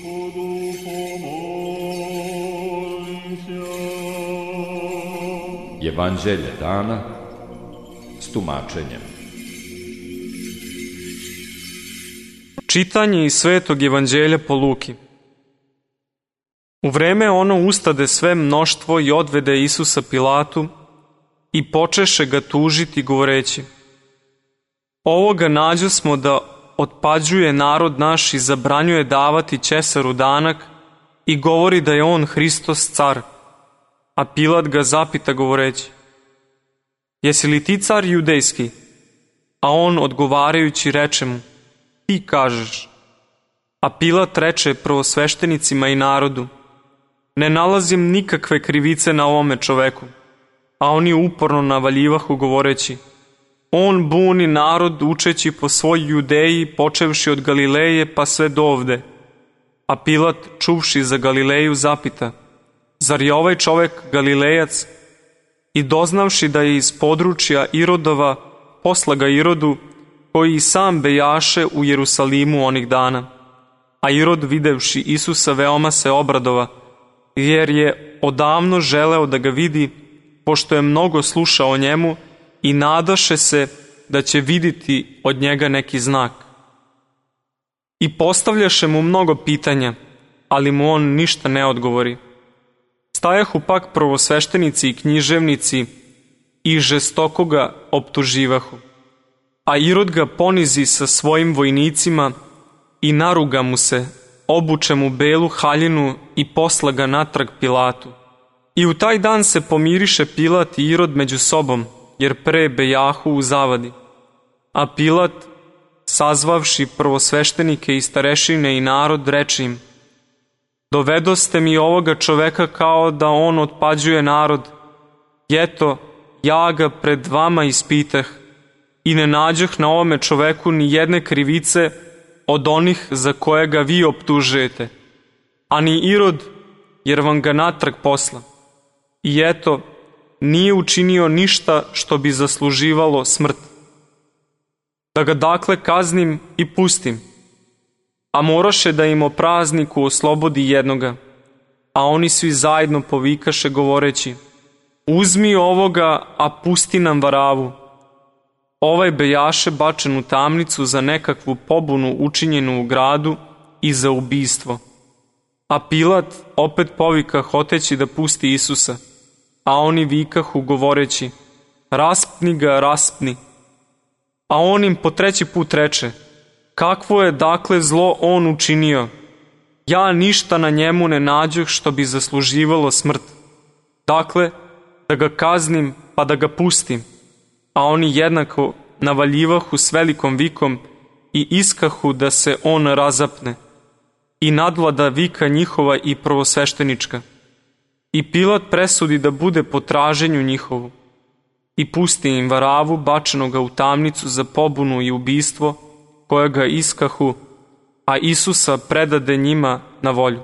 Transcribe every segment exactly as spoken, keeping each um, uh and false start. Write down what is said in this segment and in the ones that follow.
Evanđelje dana s tumačenjem. Čitanje iz Svetog Evanđelja po Luki. U vreme ono ustade sve mnoštvo i odvede Isusa Pilatu i počeše ga tužiti govoreći: Ovoga nađosmo da otpađuje narod naš i zabranjuje davati Ćesaru danak i govori da je on Hristos car. A Pilat ga zapita govoreći: Jesi li ti car judejski? A on odgovarajući reče mu: Ti kažeš. A Pilat reče prvosveštenicima i narodu: Ne nalazim nikakve krivice na ovome čoveku. A oni uporno navaljivahu govoreći: On buni narod učeći po svoj Judeji, počevši od Galileje pa sve do ovde. A Pilat, čuvši za Galileju, zapita: Zar je ovaj čovek Galilejac? I doznavši da je iz područja Irodova, posla ga Irodu, koji i sam bejaše u Jerusalimu onih dana. A Irod, videvši Isusa, veoma se obradova, jer je odavno želeo da ga vidi, pošto je mnogo slušao o njemu i nadaše se da će vidjeti od njega neki znak. I postavljaše mu mnogo pitanja, ali mu on ništa ne odgovori. Stajahu pak prvosveštenici i književnici i žestoko ga optuživahu. A Irod ga ponizi sa svojim vojnicima i naruga mu se, obuče mu belu haljinu i posla ga natrag Pilatu. I u taj dan se pomiriše Pilat i Irod među sobom, jer pre bejahu u zavadi. A Pilat, sazvavši prvosveštenike i starešine i narod, reče im: Dovedoste mi ovoga čoveka kao da on otpađuje narod. I eto, ja ga pred vama ispitah i ne nađoh na ovome čoveku ni jedne krivice od onih za koje ga vi optužujete, a ni Irod, jer vam ga natrag posla. I eto, nije učinio ništa što bi zasluživalo smrt. Da ga dakle kaznim i pustim. A moraše da im o prazniku oslobodi jednoga. A oni svi zajedno povikaše govoreći: Uzmi ovoga, a pusti nam Varavu. Ovaj bejaše bačen u tamnicu za nekakvu pobunu učinjenu u gradu i za ubistvo. A Pilat opet povika hoteći da pusti Isusa. A oni vikahu govoreći: Raspni ga, raspni. A on im po treći put reče: Kakvo je dakle zlo on učinio? Ja ništa na njemu ne nađoh što bi zasluživalo smrt. Dakle, da ga kaznim pa da ga pustim. A oni jednako navaljivahu s velikom vikom i iskahu da se on razapne. I nadvlada vika njihova i prvosveštenička. I Pilat presudi da bude po traženju njihovu. I pusti im Varavu, bačenoga u tamnicu za pobunu i ubistvo, koja ga iskahu, a Isusa predade njima na volju.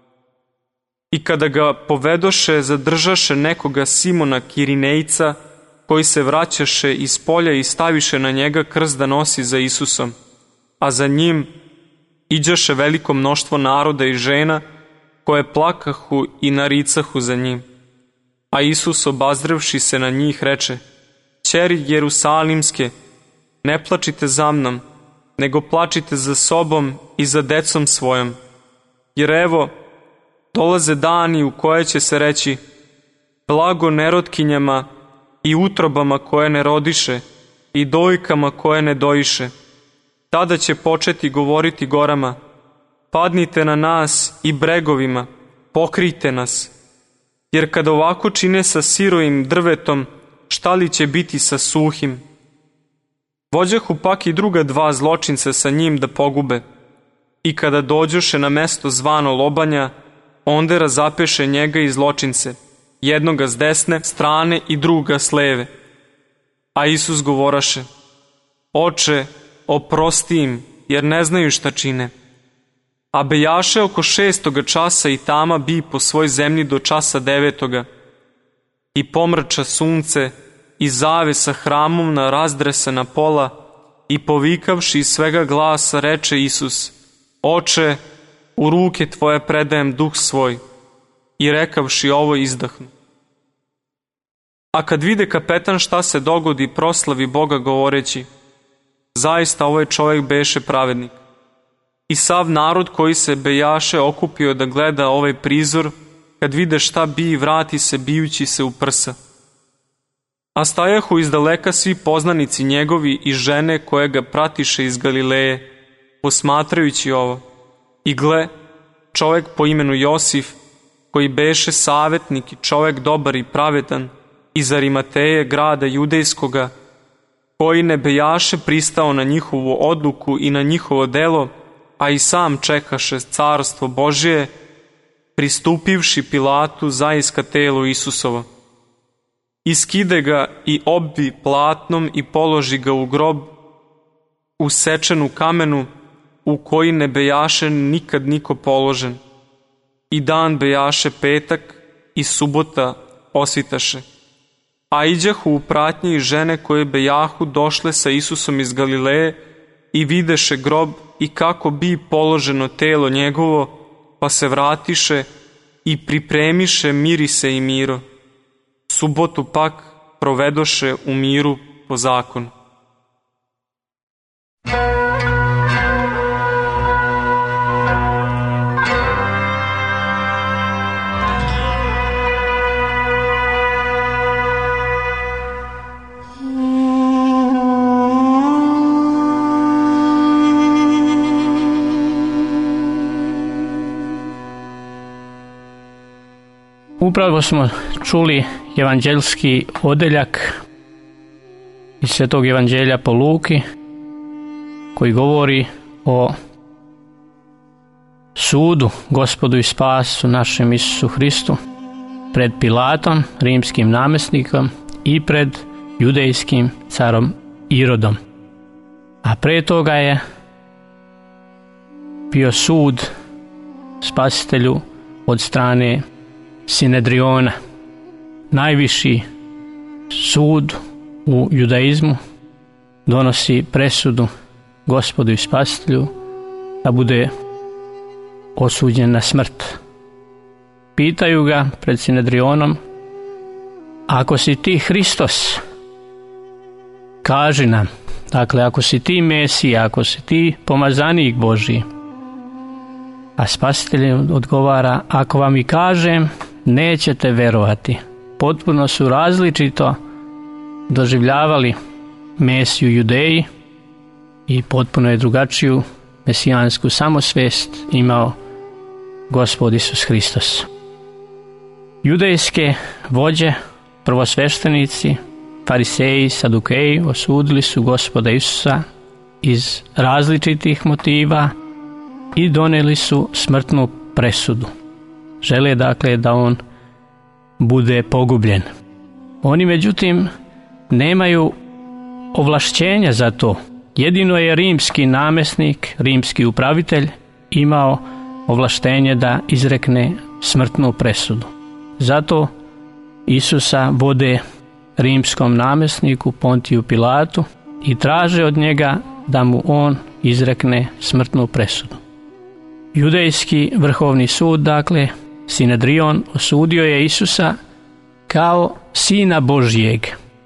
I kada ga povedoše, zadržaše nekoga Simona Kirinejca, koji se vraćaše iz polja i staviše na njega krst da nosi za Isusom, a za njim iđaše veliko mnoštvo naroda i žena, koje plakahu i naricahu za njim. A Isus, obazrevši se na njih, reče: Ćeri Jerusalimske, ne plačite za mnom, nego plačite za sobom i za decom svojom. Jer evo, dolaze dani u koje će se reći: Blago nerotkinjama i utrobama koje ne rodiše i dojkama koje ne dojiše. Tada će početi govoriti gorama: Padnite na nas i bregovima, pokrijte nas. Jer kad ovako čine sa sirovim drvetom, šta li će biti sa suhim? Vođahu pak i druga dva zločinca sa njim da pogube. I kada dođoše na mesto zvano Lobanja, onda razapeše njega i zločince, jednoga s desne strane i druga s leve. A Isus govoraše: Oče, oprosti im, jer ne znaju šta čine. A bejaše oko šestoga časa i tama bi po svoj zemlji do časa devetoga. I pomrča sunce i zavesa hramom razdresena pola, i povikavši iz svega glasa reče Isus: Oče, u ruke tvoje predajem duh svoj, i rekavši ovo izdahnu. A kad vide kapetan šta se dogodi, proslavi Boga govoreći, zaista ovaj čovjek beše pravednik. I sav narod koji se bejaše okupio da gleda ovaj prizor, kad vide šta bi, vrati se bijući se u prsa. A stajahu izdaleka svi poznanici njegovi i žene koje ga pratiše iz Galileje, posmatrajući ovo. I gle, čovjek po imenu Josif, koji beše savetnik i čovjek dobar i pravedan, iz Arimateje grada judejskoga, koji ne bejaše pristao na njihovu odluku i na njihovo delo, a i sam čekaše carstvo Božije, pristupivši Pilatu zaiska telo Isusovo. Iskide ga i obvi platnom i položi ga u grob, u sečenu kamenu, u koji ne bejaše nikad niko položen. I dan bejaše petak i subota osvitaše. A iđahu u pratnji žene koje bejahu došle sa Isusom iz Galileje i videše grob i kako bi položeno telo njegovo, pa se vratiše i pripremiše mirise i miro. Subotu pak provedoše u miru po zakonu. Upravo smo čuli evanđeljski odeljak iz Svetog evanđelja po Luki, koji govori o sudu Gospodu i spasu našem Isusu Hristu pred Pilatom, rimskim namjesnikom, i pred judejskim carom Irodom. A pre toga je bio sud spasitelju od strane Sinedriona, najviši sud u judaizmu, donosi presudu Gospodu i spasitelju da bude osuđen na smrt. Pitaju ga pred Sinedrionom, ako si ti Hristos, kaži nam, dakle ako si ti Mesija, ako si ti pomazanik Božji. A spasitelj odgovara, ako vam i kažem, nećete verovati. Potpuno su različito doživljavali Mesiju Judeji i potpuno je drugačiju mesijansku samosvest imao Gospod Isus Hristos. Judejske vođe, prvosveštenici, fariseji, sadukeji osudili su Gospoda Isusa iz različitih motiva i donijeli su smrtnu presudu. Žele dakle da on bude pogubljen. Oni međutim nemaju ovlašćenja za to. Jedino je rimski namjesnik, rimski upravitelj imao ovlaštenje da izrekne smrtnu presudu. Zato Isusa vode rimskom namjesniku Pontiju Pilatu i traže od njega da mu on izrekne smrtnu presudu. Judejski vrhovni sud, dakle, Sinedrion, osudio je Isusa kao sina Božijeg.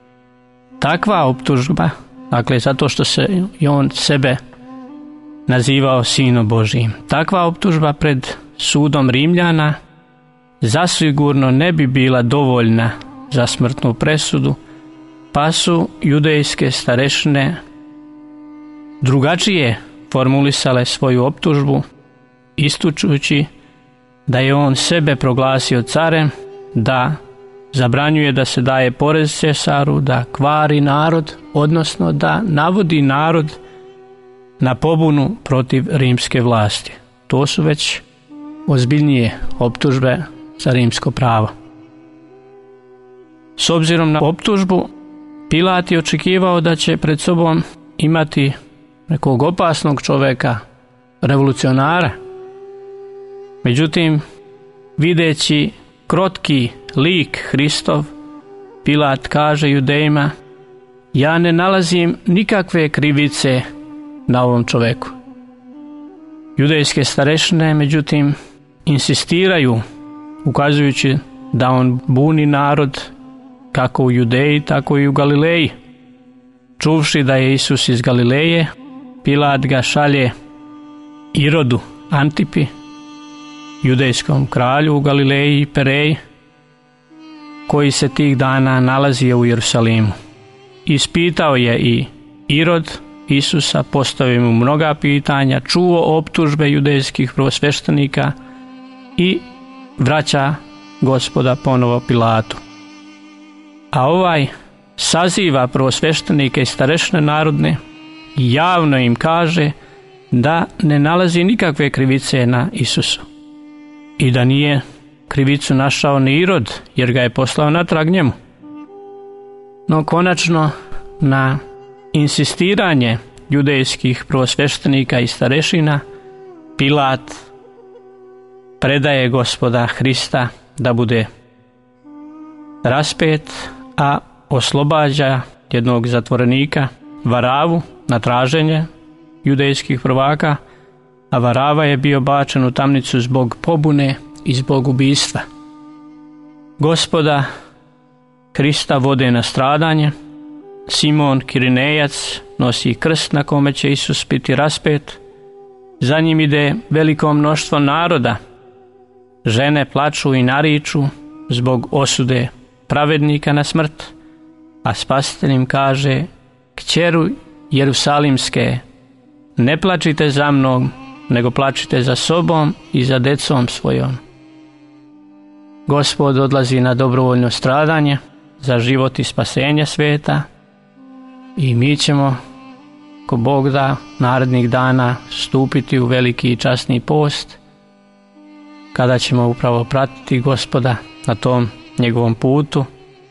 Takva optužba, dakle, zato što se i on sebe nazivao sinom Božijim, takva optužba pred sudom Rimljana zasigurno ne bi bila dovoljna za smrtnu presudu, pa su judejske starešine drugačije formulisale svoju optužbu, ističući da je on sebe proglasio carem, da zabranjuje da se daje porez Cesaru, da kvari narod, odnosno da navodi narod na pobunu protiv rimske vlasti. To su već ozbiljnije optužbe za rimsko pravo. S obzirom na optužbu, Pilat je očekivao da će pred sobom imati nekog opasnog čoveka, revolucionara. Međutim, videći krotki lik Hristov, Pilat kaže Judejima, ja ne nalazim nikakve krivice na ovom čoveku. Judejske starešine, međutim, insistiraju, ukazujući da on buni narod kako u Judeji, tako i u Galileji. Čuvši da je Isus iz Galileje, Pilat ga šalje Irodu Antipi, judejskom kralju u Galileji i Pereji, koji se tih dana nalazio u Jerusalimu. Ispitao je i Irod Isusa, postavio mu mnoga pitanja, čuo optužbe judejskih prvosveštenika i vraća Gospoda ponovo Pilatu. A ovaj saziva prvosveštenike i starešine narodne i javno im kaže da ne nalazi nikakve krivice na Isusu i da nije krivicu našao ni Irod, jer ga je poslao natrag njemu. No konačno, na insistiranje judejskih prvosveštenika i starešina, Pilat predaje Gospoda Hrista da bude raspet, a oslobađa jednog zatvorenika, Varavu, na traženje judejskih prvaka, a Varava je bio bačen u tamnicu zbog pobune i zbog ubistva. Gospoda Hrista vode na stradanje, Simon Kirinejac nosi krst na kome će Isus biti raspet, za njim ide veliko mnoštvo naroda, žene plaču i nariču zbog osude pravednika na smrt, a Spasitelj im kaže: kćeru Jerusalimske, ne plačite za mnom, nego plačite za sobom i za decom svojom. Gospod odlazi na dobrovoljno stradanje za život i spasenje sveta i mi ćemo, ko Bog da, narednih dana stupiti u veliki i časni post, kada ćemo upravo pratiti Gospoda na tom njegovom putu,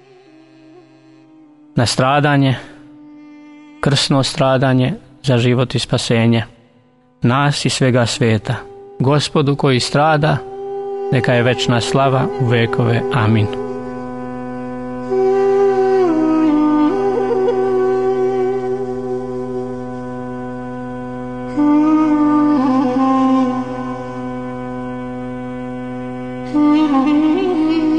na stradanje, krsno stradanje za život i spasenje nas i svega sveta. Gospodu koji strada, neka je večna slava u vekove. Amin. Mm-hmm.